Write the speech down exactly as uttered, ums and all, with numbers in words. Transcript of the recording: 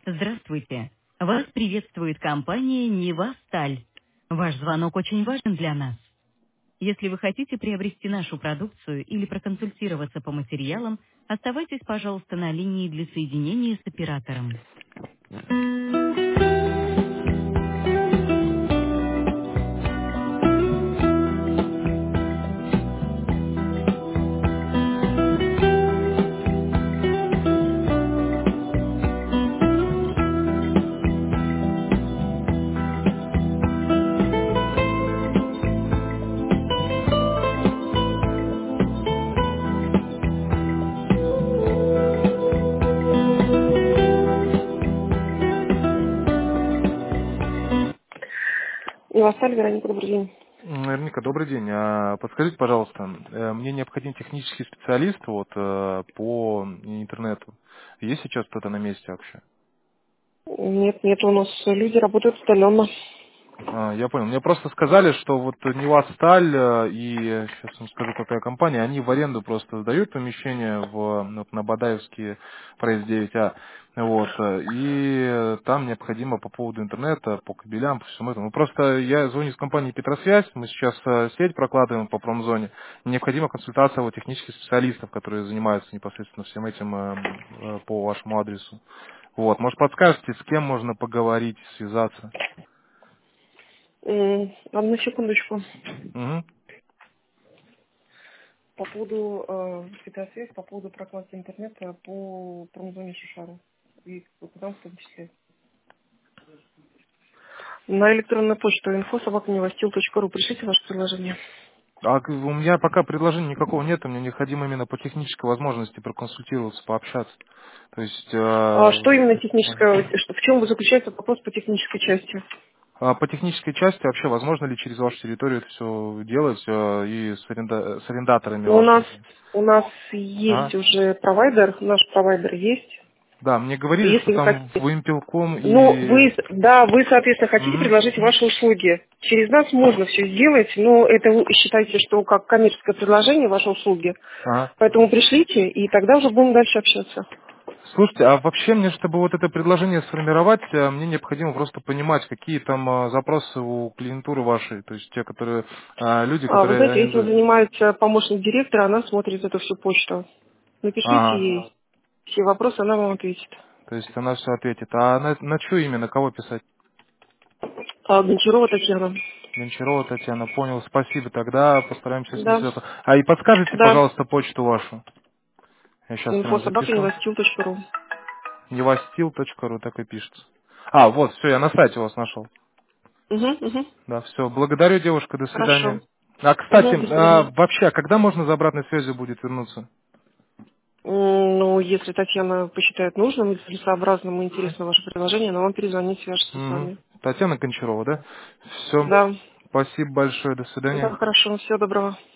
Здравствуйте. Вас приветствует компания «Нева Сталь». Ваш звонок очень важен для нас. Если вы хотите приобрести нашу продукцию или проконсультироваться по материалам, оставайтесь, пожалуйста, на линии для соединения с оператором. Невосталь, Вероника, добрый день. М, Вероника, добрый день. А, Подскажите, пожалуйста, э, мне необходим технический специалист вот, э, по интернету. Есть сейчас кто-то на месте вообще? Нет, нет, у нас люди работают удаленно. А, Я понял. Мне просто сказали, что вот Нева Сталь э, и, сейчас вам скажу, какая компания, они в аренду просто сдают помещение в, ну, вот на Бадаевский проезд девять А. Вот, э, и там необходимо по поводу интернета, по кабелям, по всему этому. Ну, просто я звоню из компании Петросвязь, мы сейчас э, сеть прокладываем по промзоне. Необходима консультация вот технических специалистов, которые занимаются непосредственно всем этим э, э, по вашему адресу. Вот, может подскажете, с кем можно поговорить, связаться? М, Одну секундочку. Мгм. По поводу э, спецсвязи, по поводу прокладки интернета по промзоне Шишара. И куда в том числе. На электронную почту инфо собака невостил точка ру пришлите ваше предложение. А к- у меня пока предложения никакого нет, мне необходимо именно по технической возможности проконсультироваться, пообщаться. То есть А что э, именно техническое, что- в чем вы заключается вопрос по технической части? а по технической части вообще возможно ли через вашу территорию это все делать э, и с, аренда- с арендаторами Ну, у нас, вашими? у нас А? есть уже провайдер, наш провайдер есть. Да, мне И говорили, что если вы там хотите, Вимпелком ну, и... вы, да, вы, соответственно, хотите Мгм. предложить ваши услуги. Через нас можно все сделать, но это вы считайте, что как коммерческое предложение ваши услуги. Ага. Поэтому пришлите, и тогда уже будем дальше общаться. Слушайте, а вообще мне, чтобы вот это предложение сформировать, э, мне необходимо просто понимать, какие там э, запросы у клиентуры вашей, то есть те, которые э, люди, А, вы которые знаете, этим арендуют. занимается помощник директора, она смотрит эту всю почту. Напишите Ага. ей все вопросы, она вам ответит. То есть она все ответит. А на, на что именно, кого писать? А, Гончарова Татьяна. Гончарова Татьяна, понял, спасибо. Тогда постараемся с ней Да, связаться. А и подскажите, да. пожалуйста, почту вашу. Я сейчас инфо прям собака запишу. невостил точка ру. невостил точка ру, так и пишется. А, вот, все, я на сайте вас нашел. Угу, угу. Да, все. Благодарю, девушка, до Хорошо. свидания. А, Угу, кстати, до а, свидания. вообще, а когда можно за обратной связью будет вернуться? М, Ну, если Татьяна посчитает нужным, целесообразным и Мгм. интересно ваше предложение, она вам перезвонит, свяжется с Мгм. вами. Татьяна Гончарова, да? Все. Да. Спасибо большое, до свидания. Да, хорошо. Всего доброго.